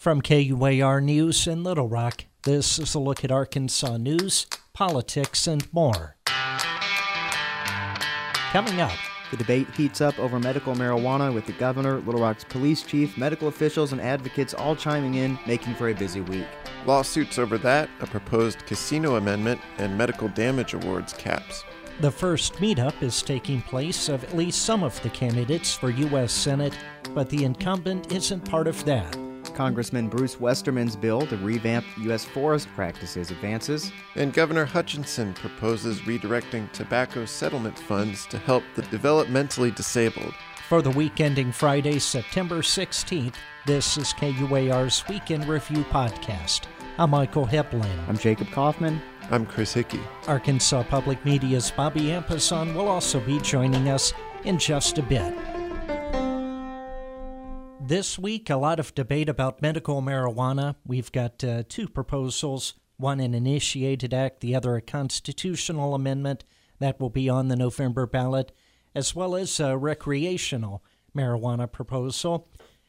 From KUAR News in Little Rock, this is a look at Arkansas news, politics, and more. Coming up, the debate heats up over medical marijuana with the governor, Little Rock's police chief, medical officials, and advocates all chiming in, making for a busy week. Lawsuits over that, a proposed casino amendment, and medical damage awards caps. The first meetup is taking place of at least some of the candidates for U.S. Senate, but the incumbent isn't part of that. Congressman Bruce Westerman's bill to revamp U.S. forest practices advances. And Governor Hutchinson proposes redirecting tobacco settlement funds to help the developmentally disabled. For the week ending Friday, September 16th, this is KUAR's Weekend Review Podcast. I'm Michael Heplin. I'm Jacob Kaufman. I'm Chris Hickey. Arkansas Public Media's Bobby Ampison will also be joining us in just a bit. This week, a lot of debate about medical marijuana. We've got two proposals, one an initiated act, the other a constitutional amendment that will be on the November ballot, as well as a recreational marijuana proposal.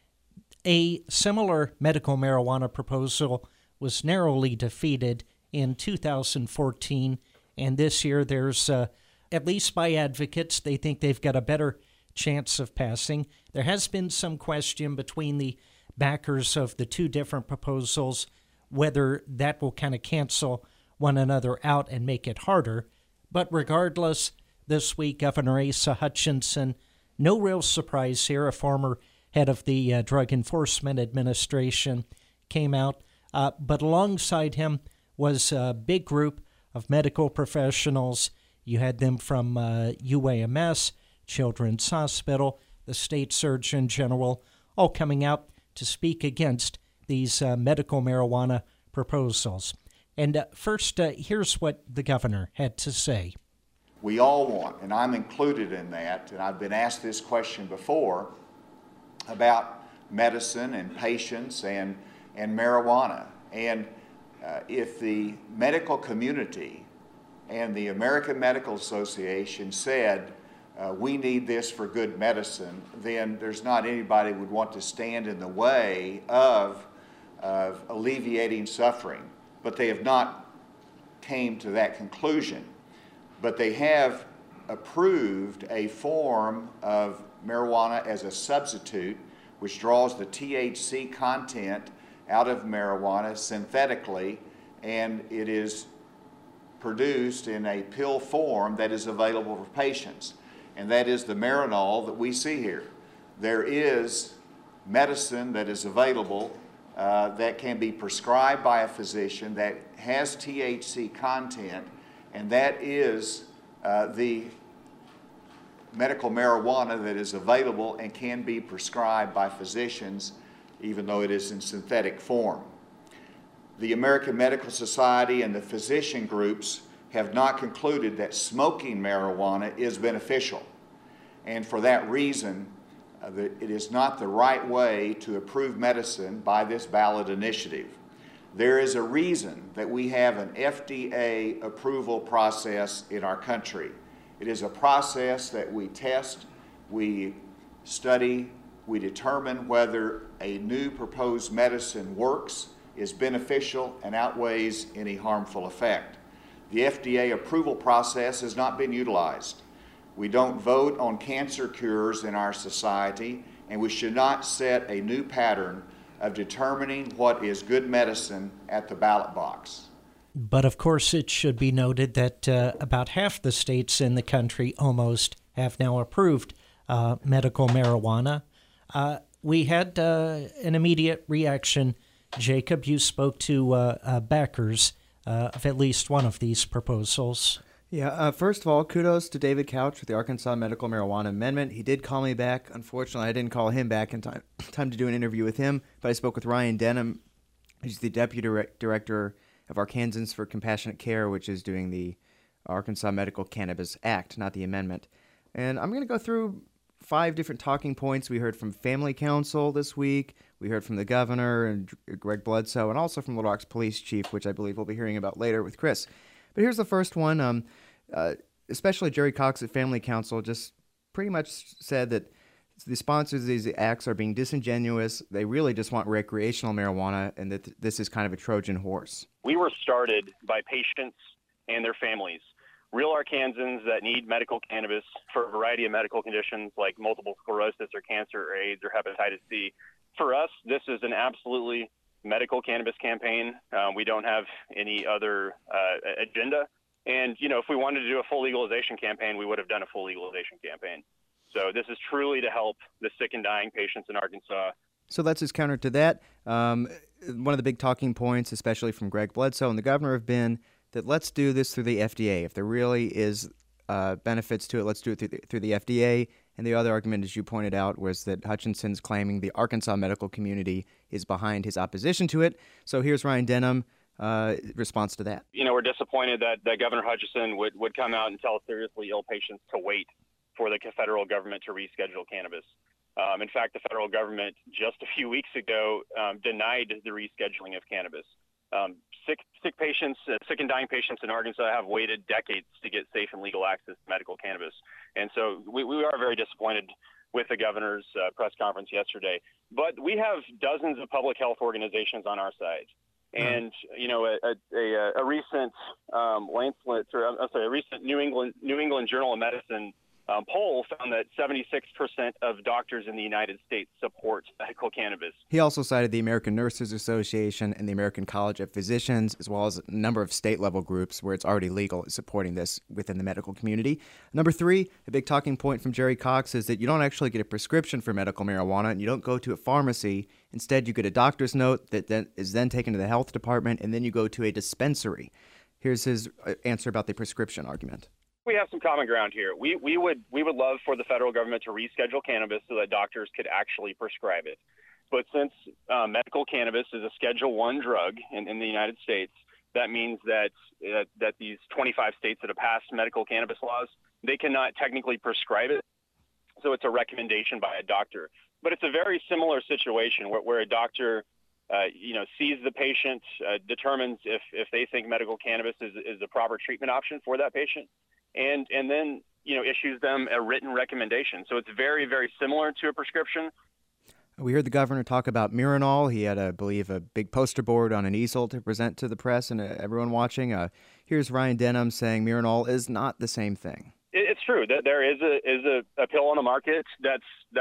A similar medical marijuana proposal was narrowly defeated in 2014, and this year there's, at least by advocates, they think they've got a better chance of passing. There has been some question between the backers of the two different proposals whether that will kind of cancel one another out and make it harder. But regardless, this week Governor Asa Hutchinson, no real surprise here, a former head of the Drug Enforcement Administration, came out. But alongside him was a big group of medical professionals. You had them from UAMS, Children's Hospital, the State Surgeon General, all coming out to speak against these medical marijuana proposals. And first, here's what the governor had to say. We all want, and I'm included in that, and I've been asked this question before about medicine and patients and marijuana. And if the medical community and the American Medical Association said, we need this for good medicine, then there's not anybody who would want to stand in the way of alleviating suffering. But they have not came to that conclusion. But they have approved a form of marijuana as a substitute, which draws the THC content out of marijuana synthetically, and it is produced in a pill form that is available for patients. And that is the Marinol that we see here. There is medicine that is available that can be prescribed by a physician that has THC content, and that is the medical marijuana that is available and can be prescribed by physicians, even though it is in synthetic form. The American Medical Society and the physician groups have not concluded that smoking marijuana is beneficial. And for that reason, it is not the right way to approve medicine by this ballot initiative. There is a reason that we have an FDA approval process in our country. It is a process that we test, we study, we determine whether a new proposed medicine works, is beneficial, and outweighs any harmful effect. The FDA approval process has not been utilized. We don't vote on cancer cures in our society, and we should not set a new pattern of determining what is good medicine at the ballot box. But of course, it should be noted that about half the states in the country almost have now approved medical marijuana. We had an immediate reaction. Jacob, you spoke to backers of at least one of these proposals. Yeah, first of all, kudos to David Couch with the Arkansas Medical Marijuana Amendment. He did call me back. Unfortunately, I didn't call him back in time to do an interview with him, but I spoke with Ryan Denham, who's the Deputy Director of Arkansans for Compassionate Care, which is doing the Arkansas Medical Cannabis Act, not the amendment. And I'm going to go through 5 different talking points. We heard from Family Council this week. We heard from the governor and Greg Bledsoe, and also from Little Rock's police chief, which I believe we'll be hearing about later with Chris. But here's the first one. Especially Jerry Cox at Family Council just pretty much said that The sponsors of these acts are being disingenuous. They really just want recreational marijuana, and that this is kind of a Trojan horse. We were started by patients and their families, real Arkansans that need medical cannabis for a variety of medical conditions like multiple sclerosis or cancer or AIDS or hepatitis C. For us, this is an absolutely medical cannabis campaign. We don't have any other agenda. And, if we wanted to do a full legalization campaign, we would have done a full legalization campaign. So this is truly to help the sick and dying patients in Arkansas. So let's just counter to that. One of the big talking points, especially from Greg Bledsoe and the governor, have been that let's do this through the FDA. If there really is benefits to it, let's do it through the FDA. And the other argument, as you pointed out, was that Hutchinson's claiming the Arkansas medical community is behind his opposition to it. So here's Ryan Denham. Response to that. We're disappointed that Governor Hutchinson would come out and tell seriously ill patients to wait for the federal government to reschedule cannabis. In fact, the federal government just a few weeks ago denied the rescheduling of cannabis. Sick patients, sick and dying patients in Arkansas have waited decades to get safe and legal access to medical cannabis. And so we are very disappointed with the governor's press conference yesterday. But we have dozens of public health organizations on our side. And a recent a recent New England Journal of Medicine poll found that 76% of doctors in the United States support medical cannabis. He also cited the American Nurses Association and the American College of Physicians, as well as a number of state-level groups where it's already legal supporting this within the medical community. Number 3, a big talking point from Jerry Cox is that you don't actually get a prescription for medical marijuana, and you don't go to a pharmacy. Instead, you get a doctor's note that is then taken to the health department, and then you go to a dispensary. Here's his answer about the prescription argument. We have some common ground here. We would love for the federal government to reschedule cannabis so that doctors could actually prescribe it. But since medical cannabis is a Schedule I drug in the United States, that means that these 25 states that have passed medical cannabis laws, they cannot technically prescribe it. So it's a recommendation by a doctor. But it's a very similar situation where a doctor sees the patient, determines if they think medical cannabis is the proper treatment option for that patient, and then issues them a written recommendation. So it's very, very similar to a prescription. We heard the governor talk about Mirinol. He had, I believe, a big poster board on an easel to present to the press and everyone watching. Here's Ryan Denham saying Mirinol is not the same thing. It's true that there is a pill on the market that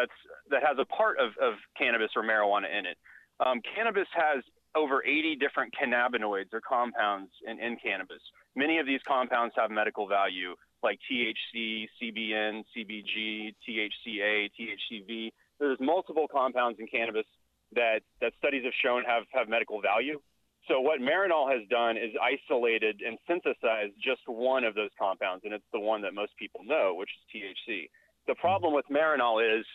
has a part of cannabis or marijuana in it. Cannabis has over 80 different cannabinoids or compounds in cannabis. Many of these compounds have medical value, like THC, CBN, CBG, THCA, THCV. There's multiple compounds in cannabis that studies have shown have medical value. So what Mirinol has done is isolated and synthesized just one of those compounds, and it's the one that most people know, which is THC. The problem with Mirinol is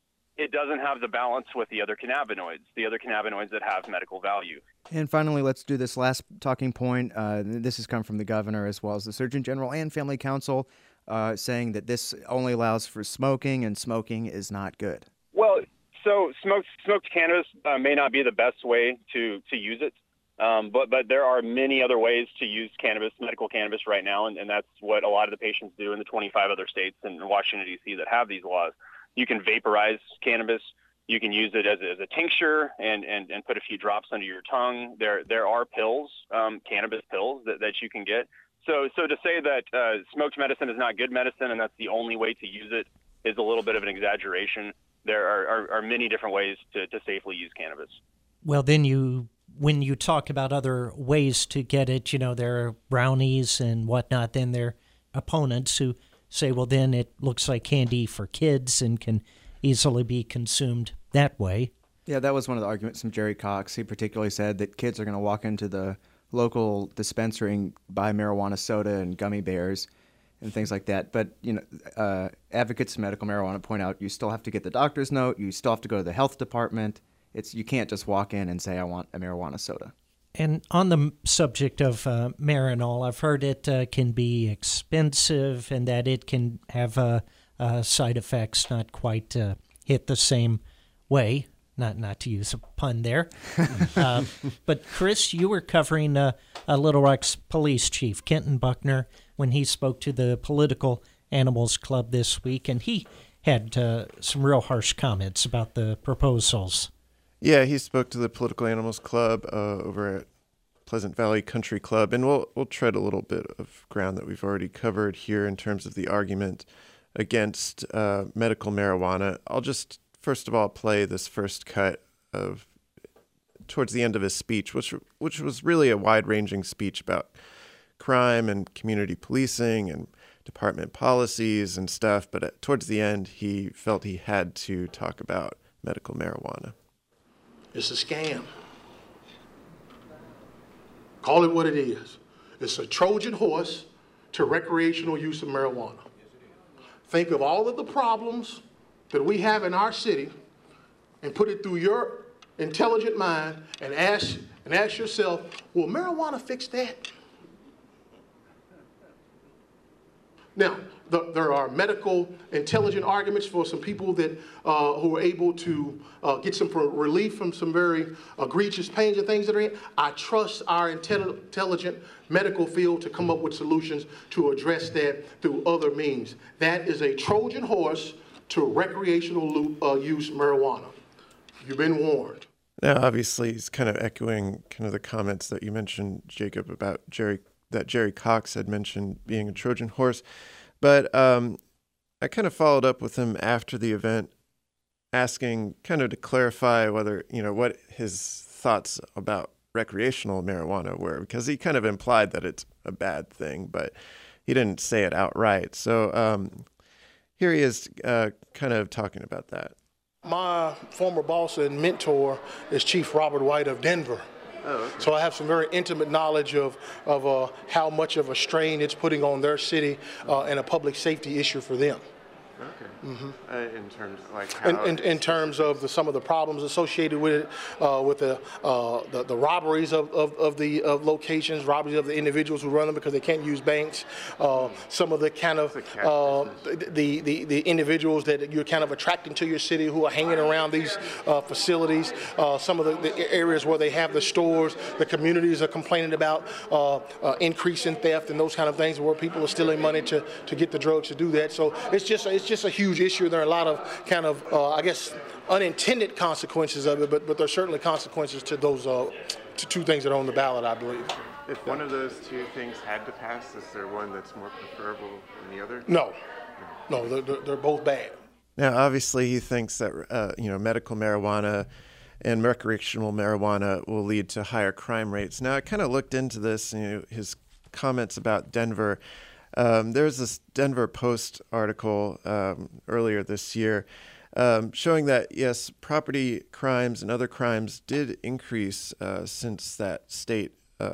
it doesn't have the balance with the other cannabinoids that have medical value. And finally, let's do this last talking point. This has come from the governor as well as the Surgeon General and Family Council, saying that this only allows for smoking, and smoking is not good. Well, so smoked cannabis may not be the best way to use it, but there are many other ways to use cannabis, medical cannabis right now, and that's what a lot of the patients do in the 25 other states in Washington, D.C. that have these laws. You can vaporize cannabis. You can use it as a tincture and put a few drops under your tongue. There are pills, cannabis pills that you can get. So to say that smoked medicine is not good medicine and that's the only way to use it is a little bit of an exaggeration. There are many different ways to safely use cannabis. Well, then when you talk about other ways to get it, there are brownies and whatnot, then there are opponents who say, well, then it looks like candy for kids and can easily be consumed that way. Yeah, that was one of the arguments from Jerry Cox. He particularly said that kids are going to walk into the local dispensary and buy marijuana soda and gummy bears and things like that. But, advocates of medical marijuana point out you still have to get the doctor's note. You still have to go to the health department. You can't just walk in and say, I want a marijuana soda. And on the subject of Mirinol, I've heard it can be expensive and that it can have side effects not quite hit the same way. Not to use a pun there. But Chris, you were covering Little Rock's police chief, Kenton Buckner, when he spoke to the Political Animals Club this week, and he had some real harsh comments about the proposals. Yeah, he spoke to the Political Animals Club over at Pleasant Valley Country Club, and we'll tread a little bit of ground that we've already covered here in terms of the argument against medical marijuana. I'll just first of all play this first cut of towards the end of his speech, which was really a wide-ranging speech about crime and community policing and department policies and stuff, but towards the end, he felt he had to talk about medical marijuana. It's a scam. Call it what it is. It's a Trojan horse to recreational use of marijuana. Think of all of the problems that we have in our city and put it through your intelligent mind and ask yourself, will marijuana fix that? Now, there are medical intelligent arguments for some people that who are able to get some relief from some very egregious pains and things that are in. I trust our intelligent medical field to come up with solutions to address that through other means. That is a Trojan horse to recreational use marijuana. You've been warned. Now, obviously, he's kind of echoing kind of the comments that you mentioned, Jacob, about Jerry Cox had mentioned being a Trojan horse. But I kind of followed up with him after the event, asking kind of to clarify whether, what his thoughts about recreational marijuana were, because he kind of implied that it's a bad thing, but he didn't say it outright. So here he is kind of talking about that. My former boss and mentor is Chief Robert White of Denver. Oh, okay. So I have some very intimate knowledge of how much of a strain it's putting on their city and a public safety issue for them. Okay. Mm-hmm. In terms of like how in terms of some of the problems associated with it, with the robberies of locations, robberies of the individuals who run them because they can't use banks. Some of the kind of the individuals that you're kind of attracting to your city who are hanging around these facilities. Some of the areas where they have the stores, the communities are complaining about increase in theft and those kind of things, where people are stealing money to get the drugs to do that. So it's just a huge issue. There are a lot of kind of, I guess, unintended consequences of it, but there are certainly consequences to those to two things that are on the ballot, I believe. If one of those two things had to pass, is there one that's more preferable than the other? No, they're both bad. Now, obviously, he thinks that medical marijuana and recreational marijuana will lead to higher crime rates. Now, I kind of looked into this, his comments about Denver. There's this Denver Post article earlier this year showing that, yes, property crimes and other crimes did increase since that state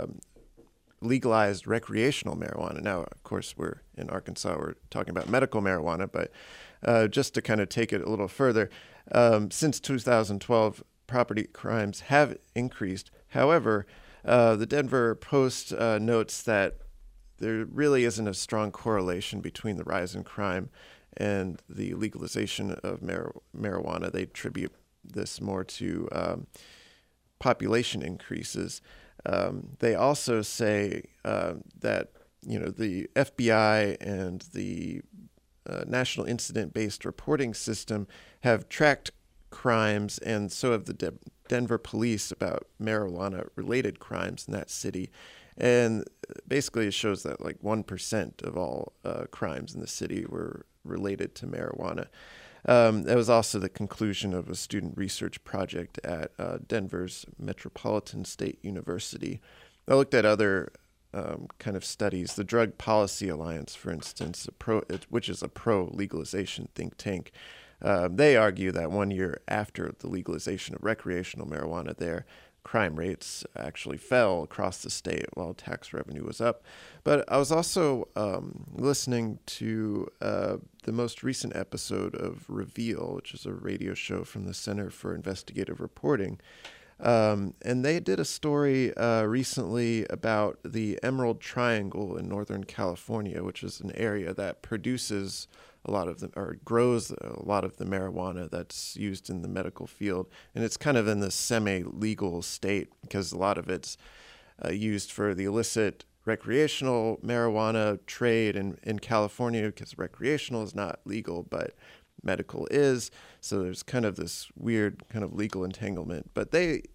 legalized recreational marijuana. Now, of course, we're in Arkansas, we're talking about medical marijuana, but just to kind of take it a little further, since 2012, property crimes have increased. However, the Denver Post notes that there really isn't a strong correlation between the rise in crime and the legalization of marijuana. They attribute this more to population increases. They also say that the FBI and the National Incident-Based Reporting System have tracked crimes, and so have the Denver police about marijuana-related crimes in that city. And basically it shows that like 1% of all crimes in the city were related to marijuana. That was also the conclusion of a student research project at Denver's Metropolitan State University. I looked at other kind of studies. The Drug Policy Alliance, for instance, which is a pro-legalization think tank, they argue that 1 year after the legalization of recreational marijuana there, crime rates actually fell across the state while tax revenue was up. But I was also listening to the most recent episode of Reveal, which is a radio show from the Center for Investigative Reporting. And they did a story recently about the Emerald Triangle in Northern California, which is an area that produces a lot of grows a lot of the marijuana that's used in the medical field. And it's kind of in the semi-legal state because a lot of it's used for the illicit recreational marijuana trade in California, because recreational is not legal, but medical is. So there's kind of this weird kind of legal entanglement. But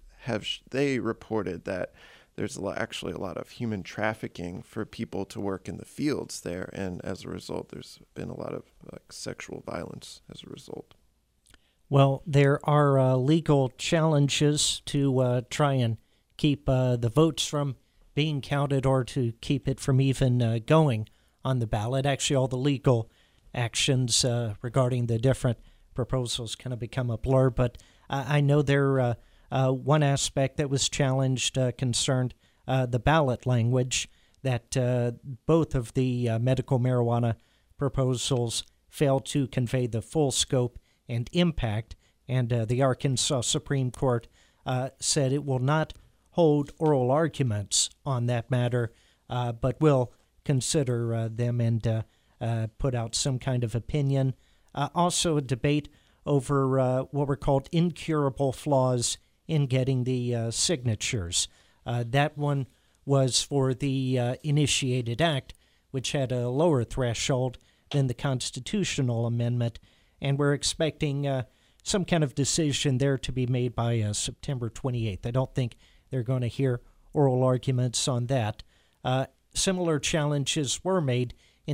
they reported that there's actually a lot of human trafficking for people to work in the fields there, and as a result, there's been a lot of sexual violence as a result. Well, there are legal challenges to try and keep the votes from being counted or to keep it from even going on the ballot. Actually, all the legal actions regarding the different proposals kind of become a blur, but I know there one aspect that was challenged concerned the ballot language, that both of the medical marijuana proposals failed to convey the full scope and impact, and the Arkansas Supreme Court said it will not hold oral arguments on that matter, but will consider them and put out some kind of opinion. Also a debate over what were called incurable flaws in getting the signatures. That one was for the Initiated Act, which had a lower threshold than the constitutional amendment, and we're expecting some kind of decision there to be made by September 28th. I don't think they're going to hear oral arguments on that. Similar challenges were made in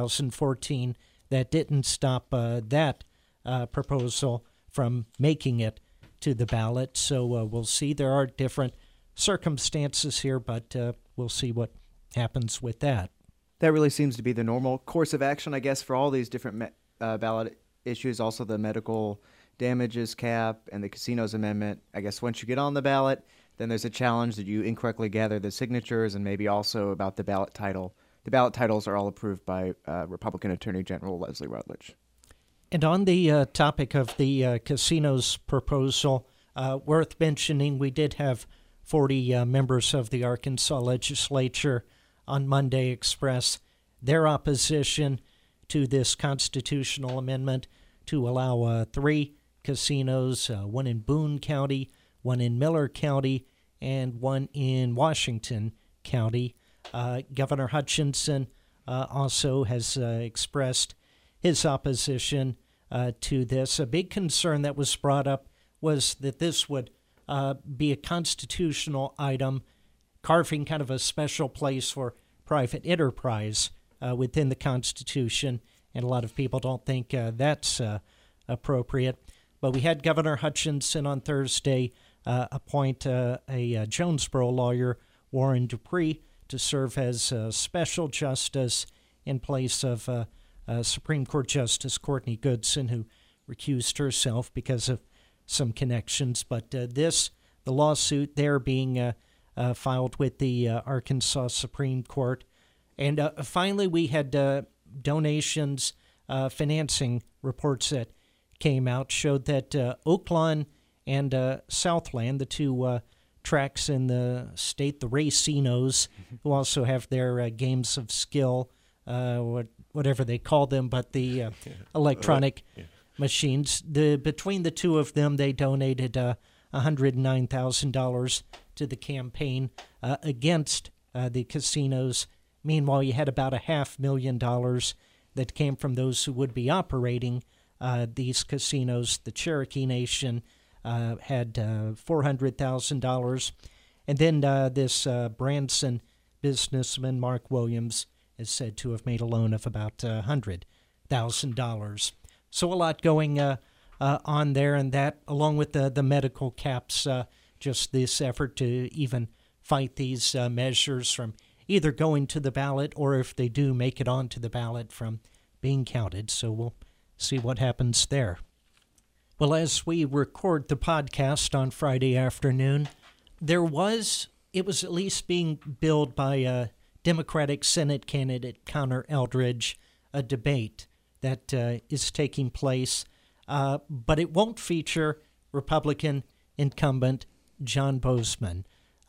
2014 that didn't stop that proposal from making it to the ballot. So we'll see. There are different circumstances here, but we'll see what happens with that. That really seems to be the normal course of action, I guess, for all these different ballot issues. Also the medical damages cap and the casinos amendment. I guess once you get on the ballot, then there's a challenge that you incorrectly gather the signatures, and maybe also about the ballot title. The ballot titles are all approved by Republican Attorney General Leslie Rutledge. And on the topic of the casinos proposal, worth mentioning, we did have 40 members of the Arkansas legislature on Monday express their opposition to this constitutional amendment to allow 3 casinos, one in Boone County, one in Miller County, and one in Washington County. Governor Hutchinson also has expressed his opposition to this. A big concern that was brought up was that this would be a constitutional item, carving kind of a special place for private enterprise within the Constitution, and a lot of people don't think that's appropriate. But we had Governor Hutchinson on Thursday appoint a Jonesboro lawyer, Warren Dupree, to serve as special justice in place of Supreme Court Justice Courtney Goodson, who recused herself because of some connections. But the lawsuit there being filed with the Arkansas Supreme Court. And finally, we had donations, financing reports that came out, showed that Oaklawn and Southland, the two tracks in the state, the Racinos, who also have their games of skill, whatever they call them, but the electronic machines. Between the two of them, they donated $109,000 to the campaign against the casinos. Meanwhile, you had about $500,000 that came from those who would be operating these casinos. The Cherokee Nation had $400,000. And then this Branson businessman, Mark Williams, is said to have made a loan of about $100,000. So a lot going on there, and that, along with the medical caps, just this effort to even fight these measures from either going to the ballot or, if they do make it onto the ballot, from being counted. So we'll see what happens there. Well, as we record the podcast on Friday afternoon, it was at least being billed by Democratic Senate candidate Connor Eldridge, a debate that is taking place, but it won't feature Republican incumbent John Boozman.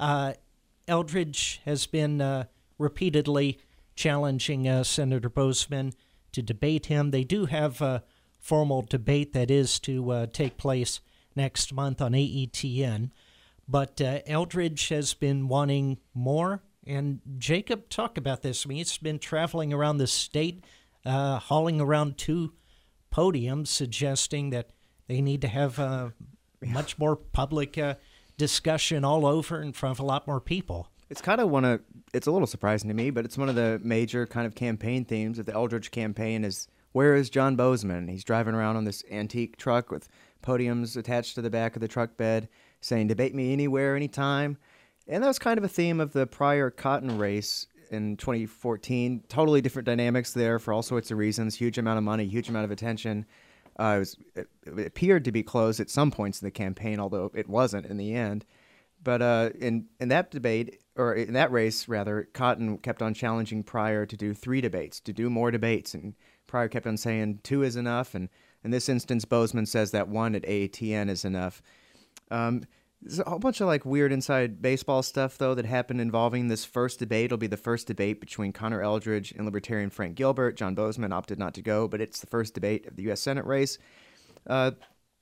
Eldridge has been repeatedly challenging Senator Boozman to debate him. They do have a formal debate that is to take place next month on AETN, but Eldridge has been wanting more. And Jacob, talk about this. I mean, he's been traveling around the state, hauling around 2 podium suggesting that they need to have a much more public discussion all over in front of a lot more people. It's it's a little surprising to me, but it's one of the major kind of campaign themes of the Eldridge campaign is, where is John Boozman? He's driving around on this antique truck with podiums attached to the back of the truck bed saying, debate me anywhere, anytime. And that was kind of a theme of the prior cotton race in 2014. Totally different dynamics there for all sorts of reasons. Huge amount of money, huge amount of attention. It appeared to be close at some points in the campaign, although it wasn't in the end. But in that debate, or in that race, rather, Cotton kept on challenging Pryor to do 3 debates, to do more debates. And Pryor kept on saying 2 is enough. And in this instance, Boozman says that 1 at AATN is enough. There's a whole bunch of like weird inside baseball stuff, though, that happened involving this first debate. It'll be the first debate between Connor Eldridge and Libertarian Frank Gilbert. John Boozman opted not to go, but it's the first debate of the U.S. Senate race. The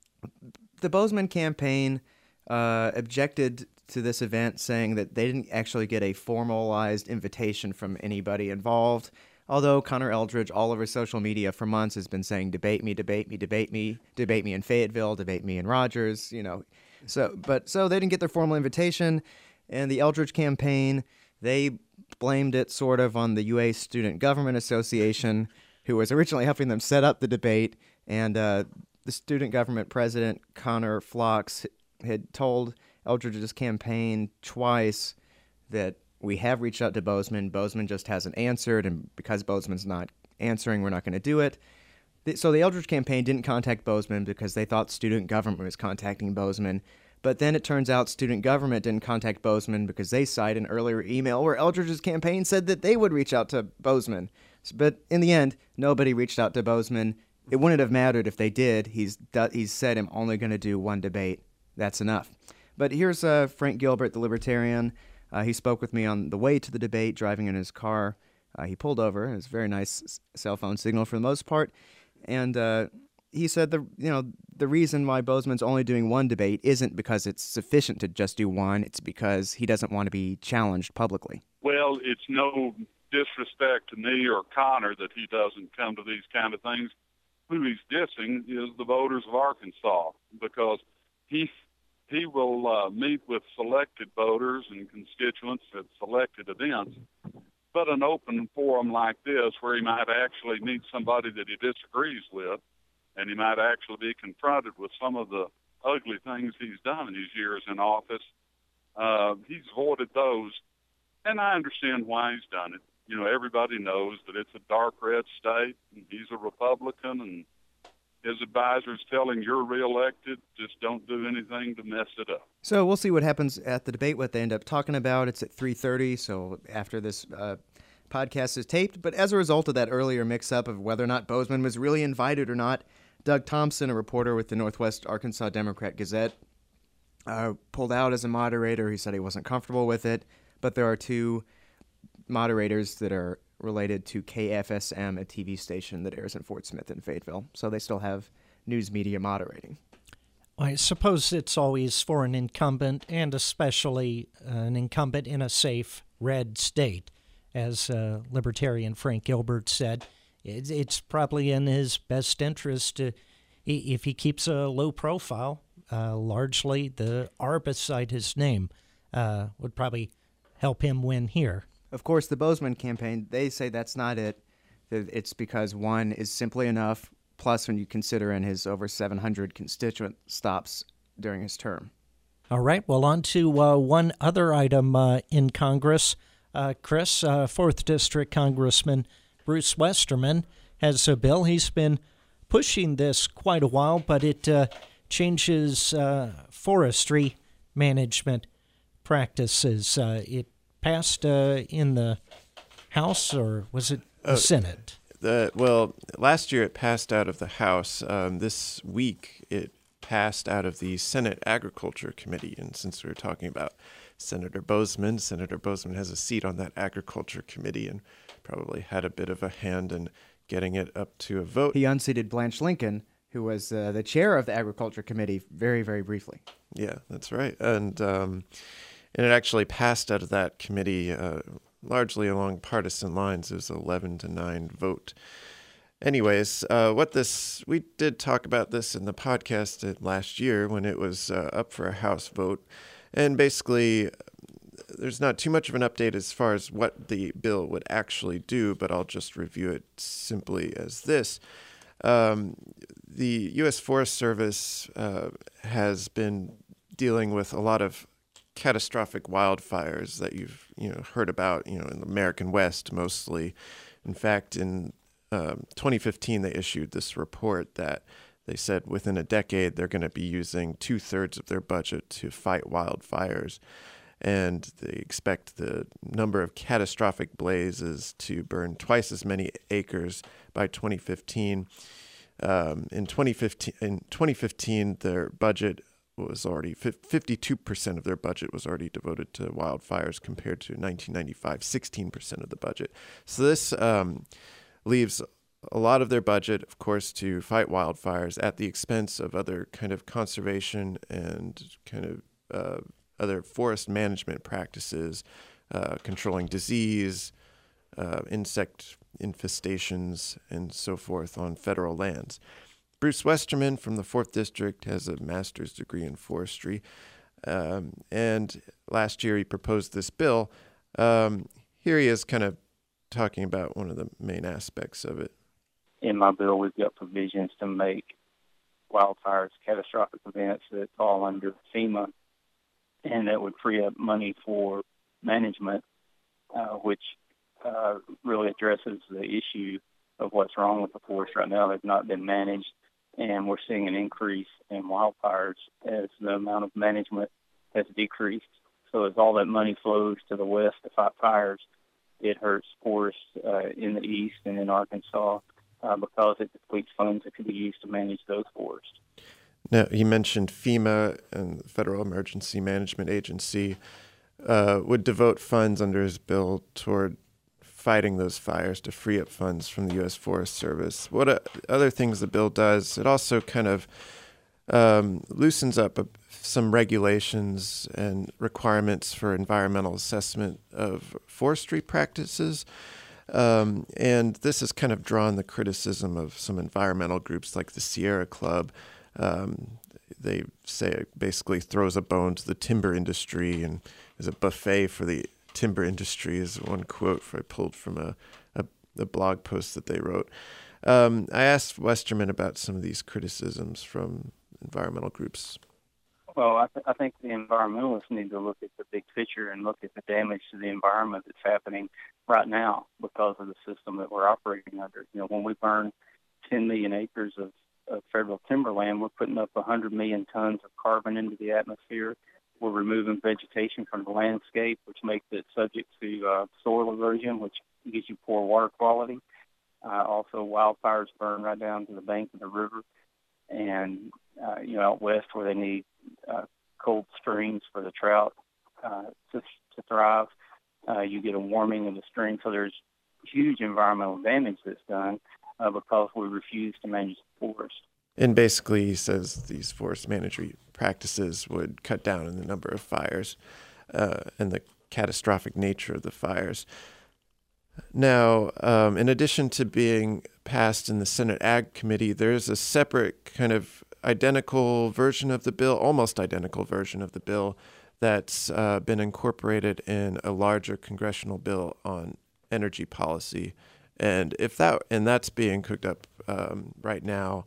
Boozman campaign objected to this event, saying that they didn't actually get a formalized invitation from anybody involved. Although Connor Eldridge, all over social media for months, has been saying, debate me, debate me, debate me, debate me in Fayetteville, debate me in Rogers, you know. So they didn't get their formal invitation, and the Eldridge campaign, they blamed it sort of on the UA Student Government Association, who was originally helping them set up the debate, and the student government president, Connor Phlox, had told Eldridge's campaign twice that we have reached out to Boozman. Boozman just hasn't answered, and because Boozman's not answering, we're not going to do it. So the Eldridge campaign didn't contact Boozman because they thought student government was contacting Boozman. But then it turns out student government didn't contact Boozman because they cite an earlier email where Eldridge's campaign said that they would reach out to Boozman. But in the end, nobody reached out to Boozman. It wouldn't have mattered if they did. He's said, I'm only going to do 1 debate. That's enough. But here's Frank Gilbert, the Libertarian. He spoke with me on the way to the debate, driving in his car. He pulled over. It was a very nice cell phone signal for the most part. And he said the reason why Boozman's only doing 1 debate isn't because it's sufficient to just do 1. It's because he doesn't want to be challenged publicly. Well, it's no disrespect to me or Connor that he doesn't come to these kind of things. Who he's dissing is the voters of Arkansas, because he will meet with selected voters and constituents at selected events. But an open forum like this, where he might actually meet somebody that he disagrees with, and he might actually be confronted with some of the ugly things he's done in his years in office, he's avoided those. And I understand why he's done it. You know, everybody knows that it's a dark red state, and he's a Republican, and his advisors tell him, you're reelected, just don't do anything to mess it up. So we'll see what happens at the debate, what they end up talking about. It's at 3:30, so after this podcast is taped. But as a result of that earlier mix-up of whether or not Boozman was really invited or not, Doug Thompson, a reporter with the Northwest Arkansas Democrat-Gazette, pulled out as a moderator. He said he wasn't comfortable with it, but there are 2 moderators that are related to KFSM, a TV station that airs in Fort Smith and Fayetteville. So they still have news media moderating. I suppose it's always for an incumbent, and especially an incumbent in a safe red state. As Libertarian Frank Gilbert said, it's probably in his best interest to, if he keeps a low profile, largely the R beside his name would probably help him win here. Of course, the Boozman campaign, they say that's not it. It's because 1 is simply enough, plus when you consider in his over 700 constituent stops during his term. All right, well, on to one other item in Congress. Chris, 4th District Congressman Bruce Westerman has a bill. He's been pushing this quite a while, but it changes forestry management practices. It passed in the House, or was it the Senate? Well, last year it passed out of the House. This week it passed out of the Senate Agriculture Committee. And since we were talking about Senator Boozman has a seat on that Agriculture Committee and probably had a bit of a hand in getting it up to a vote. He unseated Blanche Lincoln, who was the chair of the Agriculture Committee, very, very briefly. Yeah, that's right. And it actually passed out of that committee largely along partisan lines. It was an 11-9 vote. anyways, we did talk about this in the podcast last year when it was up for a House vote. And basically, there's not too much of an update as far as what the bill would actually do, but I'll just review it simply as this. The U.S. Forest Service has been dealing with a lot of catastrophic wildfires that you've heard about, in the American West mostly. In fact, in 2015, they issued this report that they said within a decade they're going to be using 2/3 of their budget to fight wildfires. And they expect the number of catastrophic blazes to burn twice as many acres by 2015. In 2015, their budget was already 52% of their budget was already devoted to wildfires compared to 1995, 16% of the budget. So this leaves a lot of their budget, of course, to fight wildfires at the expense of other kind of conservation and kind of other forest management practices, controlling disease, insect infestations, and so forth on federal lands. Bruce Westerman from the 4th District has a master's degree in forestry, and last year he proposed this bill. Here he is kind of talking about one of the main aspects of it. In my bill, we've got provisions to make wildfires catastrophic events that fall under FEMA, and that would free up money for management, which really addresses the issue of what's wrong with the forest right now. They've not been managed, and we're seeing an increase in wildfires as the amount of management has decreased. So as all that money flows to the west to fight fires, it hurts forests in the east and in Arkansas because it depletes funds that could be used to manage those forests. Now, you mentioned FEMA and the Federal Emergency Management Agency would devote funds under his bill toward fighting those fires to free up funds from the U.S. Forest Service. What other things the bill does, it also kind of loosens up some regulations and requirements for environmental assessment of forestry practices. And this has kind of drawn the criticism of some environmental groups like the Sierra Club. They say it basically throws a bone to the timber industry and is a buffet for the timber industry, is one quote I pulled from a blog post that they wrote. I asked Westerman about some of these criticisms from environmental groups. Well, I think the environmentalists need to look at the big picture and look at the damage to the environment that's happening right now because of the system that we're operating under. When we burn 10 million acres of federal timberland, we're putting up 100 million tons of carbon into the atmosphere. We're removing vegetation from the landscape, which makes it subject to soil erosion, which gives you poor water quality. Also, wildfires burn right down to the bank of the river. And, out west where they need cold streams for the trout to thrive, you get a warming of the stream. So there's huge environmental damage that's done because we refuse to manage the forest. And basically, he says these forest management practices would cut down on the number of fires and the catastrophic nature of the fires. Now, in addition to being passed in the Senate Ag Committee, there's a separate kind of identical version of the bill, almost identical version of the bill, that's been incorporated in a larger congressional bill on energy policy. And that's being cooked up right now.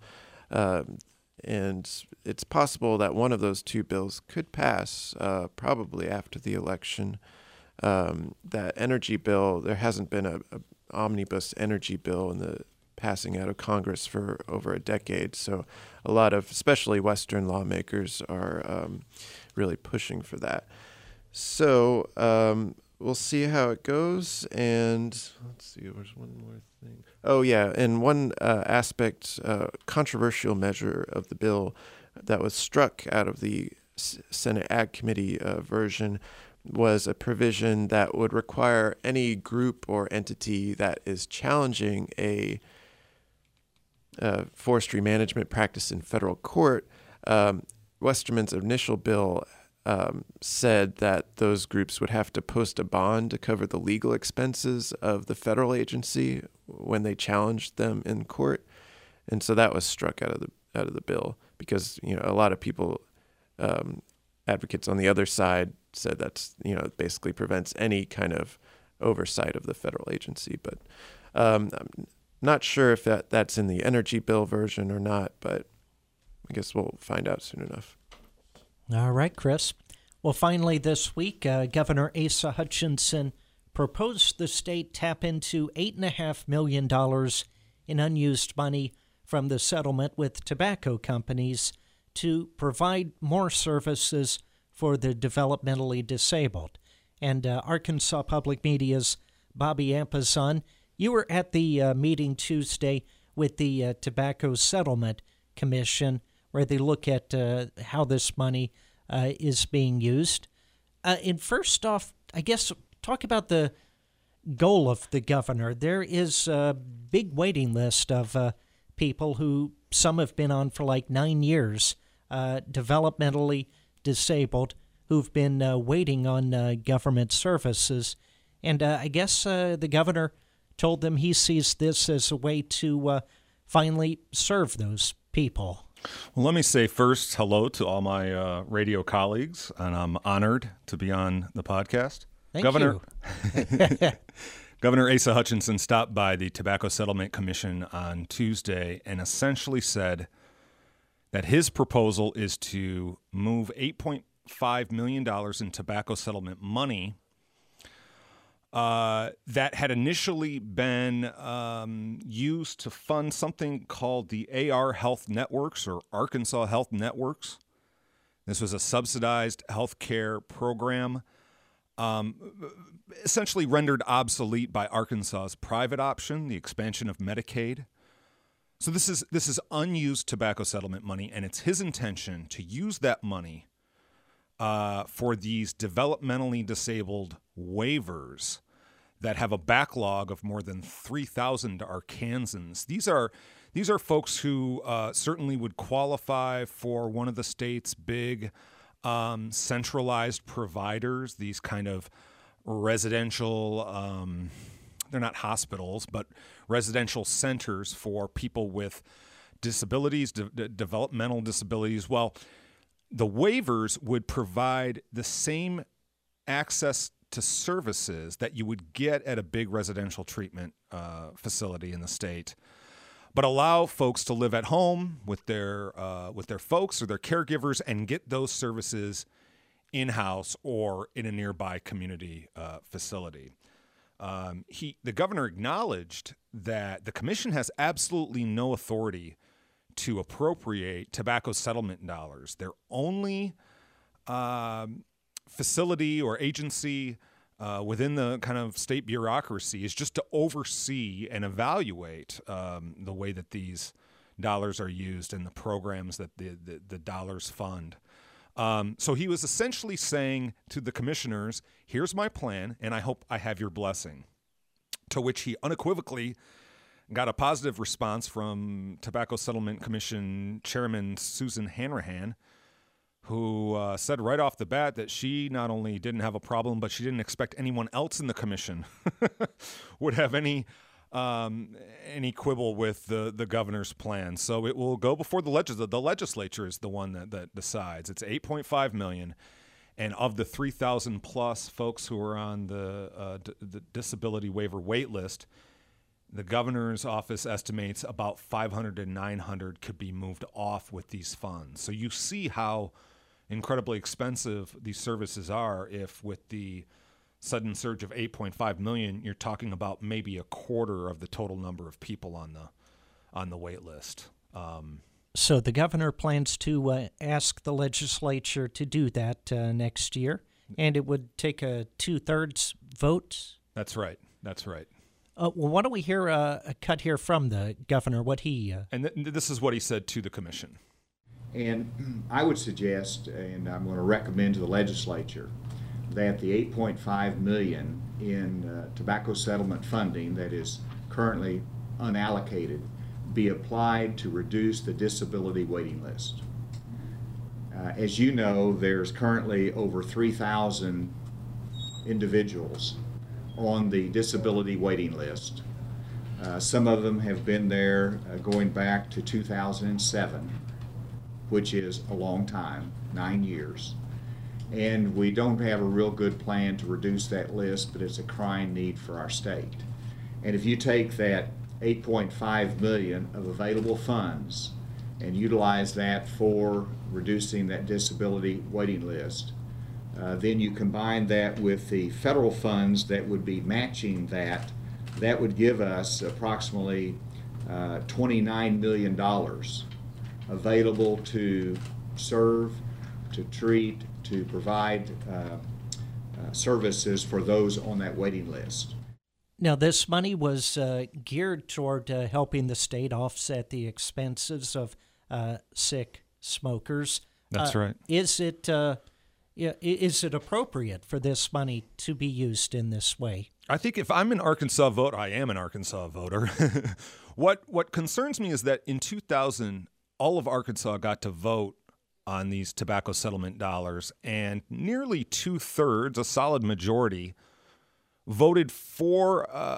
And it's possible that one of those two bills could pass probably after the election. That energy bill, there hasn't been a omnibus energy bill in the passing out of Congress for over a decade. So a lot of, especially Western lawmakers, are really pushing for that. So we'll see how it goes. And let's see, there's one more thing. Oh, yeah. And one aspect, controversial measure of the bill that was struck out of the Senate Ag Committee version was a provision that would require any group or entity that is challenging a forestry management practice in federal court. Westerman's initial bill said that those groups would have to post a bond to cover the legal expenses of the federal agency when they challenged them in court, and so that was struck out of the bill because a lot of people, advocates on the other side, said that's it basically prevents any kind of oversight of the federal agency. But I'm not sure if that's in the energy bill version or not, but I guess we'll find out soon enough. All right, Chris. Well, finally this week, Governor Asa Hutchinson proposed the state tap into $8.5 million in unused money from the settlement with tobacco companies to provide more services for the developmentally disabled. And Arkansas Public Media's Bobby Ampazon, you were at the meeting Tuesday with the Tobacco Settlement Commission, where they look at how this money is being used. And first off, I guess, talk about the goal of the governor. There is a big waiting list of people who some have been on for like 9 years, developmentally disabled, who've been waiting on government services. And I guess the governor told them he sees this as a way to finally serve those people. Well, let me say first hello to all my radio colleagues, and I'm honored to be on the podcast. Thank Governor, you. Governor Asa Hutchinson stopped by the Tobacco Settlement Commission on Tuesday and essentially said that his proposal is to move $8.5 million in tobacco settlement money that had initially been used to fund something called the AR Health Networks or Arkansas Health Networks. This was a subsidized health care program essentially rendered obsolete by Arkansas's private option, the expansion of Medicaid. So this is unused tobacco settlement money, and it's his intention to use that money for these developmentally disabled waivers that have a backlog of more than 3,000 Arkansans. These are folks who certainly would qualify for one of the state's big centralized providers, these kind of residential, they're not hospitals, but residential centers for people with disabilities, developmental disabilities. Well, the waivers would provide the same access to services that you would get at a big residential treatment facility in the state, but allow folks to live at home with their folks or their caregivers and get those services in-house or in a nearby community facility. The governor acknowledged that the commission has absolutely no authority to appropriate tobacco settlement dollars. Their only facility or agency within the kind of state bureaucracy is just to oversee and evaluate the way that these dollars are used and the programs that the dollars fund. So he was essentially saying to the commissioners, here's my plan, and I hope I have your blessing. To which he unequivocally got a positive response from Tobacco Settlement Commission Chairman Susan Hanrahan, who said right off the bat that she not only didn't have a problem, but she didn't expect anyone else in the commission would have any quibble with the governor's plan. So it will go before the legislature. The legislature is the one that decides. It's $8.5 million, and of the 3,000 plus folks who are on the disability waiver wait list, the governor's office estimates about 500 to 900 could be moved off with these funds. So you see how incredibly expensive these services are if with the sudden surge of 8.5 million, you're talking about maybe a quarter of the total number of people on the wait list. So the governor plans to ask the legislature to do that next year, and it would take a 2/3 vote. That's right. That's right. Well, why don't we hear a cut here from the governor, what he... And this is what he said to the commission. And I would suggest, and I'm going to recommend to the legislature, that the $8.5 million in tobacco settlement funding that is currently unallocated be applied to reduce the disability waiting list. As you know, there's currently over 3,000 individuals on the disability waiting list. Some of them have been there going back to 2007, which is a long time, 9 years. And we don't have a real good plan to reduce that list, but it's a crying need for our state. And if you take that $8.5 million of available funds and utilize that for reducing that disability waiting list, then you combine that with the federal funds that would be matching that, that would give us approximately $29 million available to serve, to treat, to provide services for those on that waiting list. Now, this money was geared toward helping the state offset the expenses of sick smokers. That's right. Is it appropriate for this money to be used in this way? I think if I'm an Arkansas voter, I am an Arkansas voter. What concerns me is that in 2000, all of Arkansas got to vote on these tobacco settlement dollars, and nearly 2/3, a solid majority, voted for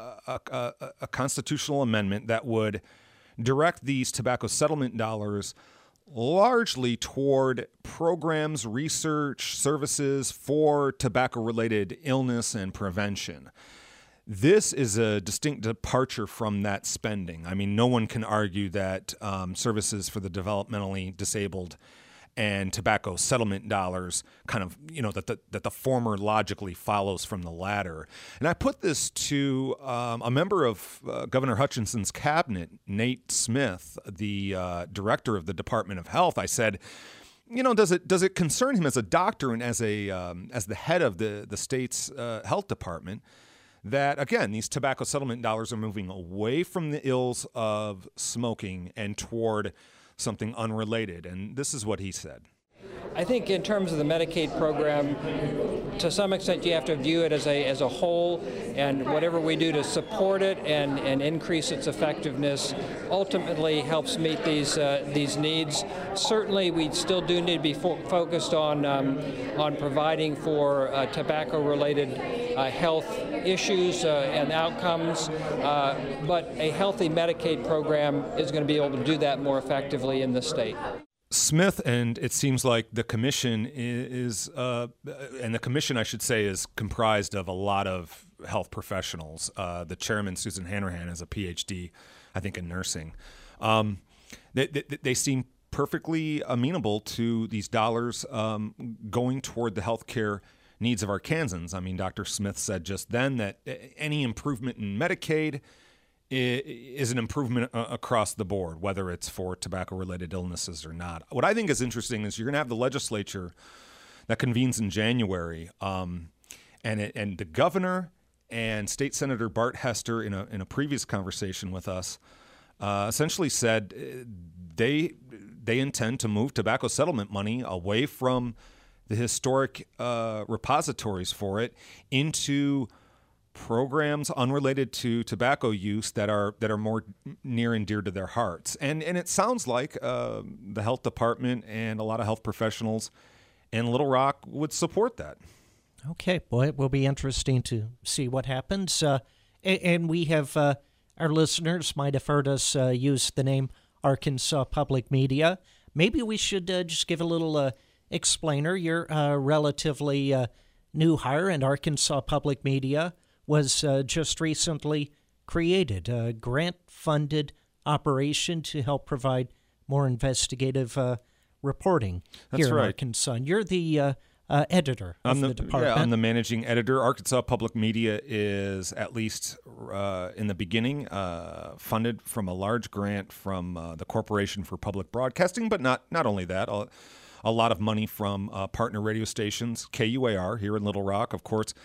a constitutional amendment that would direct these tobacco settlement dollars largely toward programs, research, services for tobacco-related illness and prevention. This is a distinct departure from that spending. I mean, no one can argue that services for the developmentally disabled and tobacco settlement dollars kind of, that the former logically follows from the latter. And I put this to a member of Governor Hutchinson's cabinet, Nate Smith, the director of the Department of Health. I said, does it concern him as a doctor and as the head of the state's health department that, again, these tobacco settlement dollars are moving away from the ills of smoking and toward something unrelated? And this is what he said. I think in terms of the Medicaid program, to some extent you have to view it as a whole, and whatever we do to support it and increase its effectiveness ultimately helps meet these needs. Certainly we still do need to be focused on providing for tobacco-related health issues and outcomes, but a healthy Medicaid program is going to be able to do that more effectively in the state. Smith, and it seems like the commission is I should say, is comprised of a lot of health professionals. The chairman, Susan Hanrahan, has a PhD, I think, in nursing. They seem perfectly amenable to these dollars going toward the healthcare needs of Arkansans. I mean, Dr. Smith said just then that any improvement in Medicaid is an improvement across the board, whether it's for tobacco-related illnesses or not. What I think is interesting is you're going to have the legislature that convenes in January, and the governor and State Senator Bart Hester, in a previous conversation with us, essentially said they intend to move tobacco settlement money away from the historic repositories for it into programs unrelated to tobacco use that are more near and dear to their hearts. And it sounds like the health department and a lot of health professionals in Little Rock would support that. Okay, boy, it will be interesting to see what happens. And we have, our listeners might have heard us use the name Arkansas Public Media. Maybe we should just give a little explainer. You're a relatively new hire, and Arkansas Public Media was just recently created, a grant-funded operation to help provide more investigative reporting here in Arkansas. You're the editor of the department. Yeah, I'm the managing editor. Arkansas Public Media is, at least in the beginning, funded from a large grant from the Corporation for Public Broadcasting, but not only that, a lot of money from partner radio stations, KUAR here in Little Rock, of course,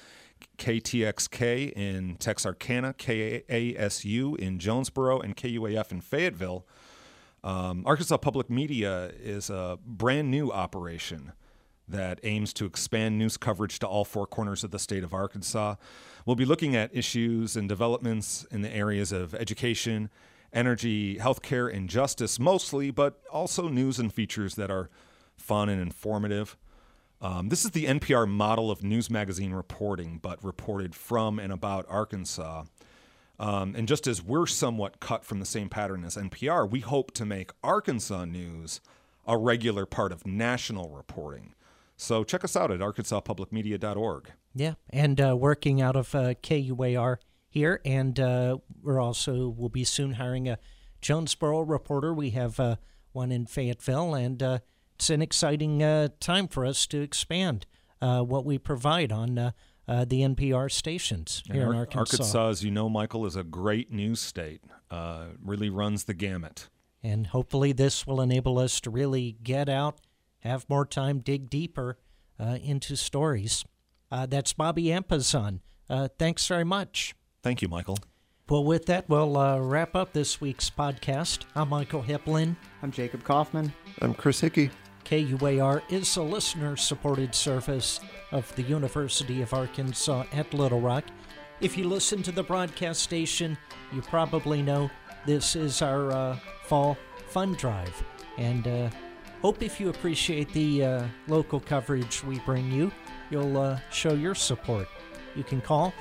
KTXK in Texarkana, KASU in Jonesboro, and KUAF in Fayetteville. Arkansas Public Media is a brand new operation that aims to expand news coverage to all four corners of the state of Arkansas. We'll be looking at issues and developments in the areas of education, energy, healthcare, and justice mostly, but also news and features that are fun and informative. This is the NPR model of news magazine reporting, but reported from and about Arkansas. And just as we're somewhat cut from the same pattern as NPR, we hope to make Arkansas news a regular part of national reporting. So check us out at arkansaspublicmedia.org. Yeah, and working out of KUAR here, and we'll be soon hiring a Jonesboro reporter. We have one in Fayetteville, and it's an exciting time for us to expand what we provide on the NPR stations here in Arkansas. Arkansas, as you know, Michael, is a great news state. Really runs the gamut. And hopefully this will enable us to really get out, have more time, dig deeper into stories. That's Bobby Ampazan. Thanks very much. Thank you, Michael. Well, with that, we'll wrap up this week's podcast. I'm Michael Hiplin. I'm Jacob Kaufman. I'm Chris Hickey. KUAR is a listener-supported service of the University of Arkansas at Little Rock. If you listen to the broadcast station, you probably know this is our fall fund drive. And hope if you appreciate the local coverage we bring you, you'll show your support. You can call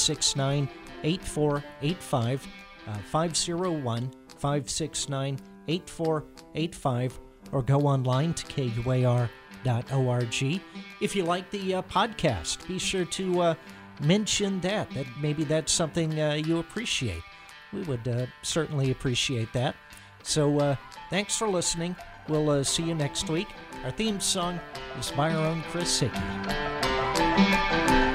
569-8485, 501-569-8485, or go online to KUAR.org. If you like the podcast, be sure to mention that maybe that's something you appreciate. We would certainly appreciate that. So thanks for listening. We'll see you next week. Our theme song is by our own Chris Hickey.